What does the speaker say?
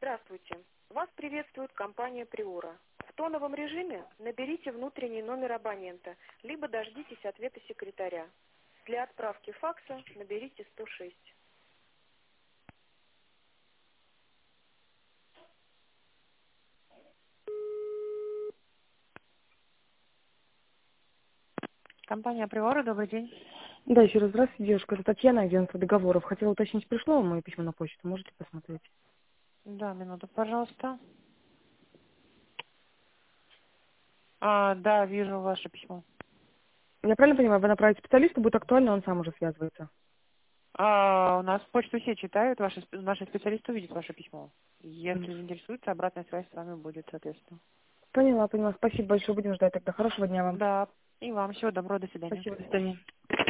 Здравствуйте. Вас приветствует компания Приора. В тоновом режиме наберите внутренний номер абонента, либо дождитесь ответа секретаря. Для отправки факса наберите 106. Компания Приора, добрый день. Да, еще раз здравствуйте, девушка. Это Татьяна, агентство договоров. Хотела уточнить, пришло вам мое письмо на почту? Можете посмотреть? Да, минуту, пожалуйста. Да, вижу ваше письмо. Я правильно понимаю, вы направите специалисту, будет актуально, он сам уже связывается. У нас почту все читают, наши специалисты увидят ваше письмо. Мгм. Если заинтересуется, обратная связь с вами будет, соответственно. Поняла. Спасибо большое. Будем ждать тогда. Хорошего дня вам. Да, и вам всего доброго, до свидания. Спасибо, до свидания.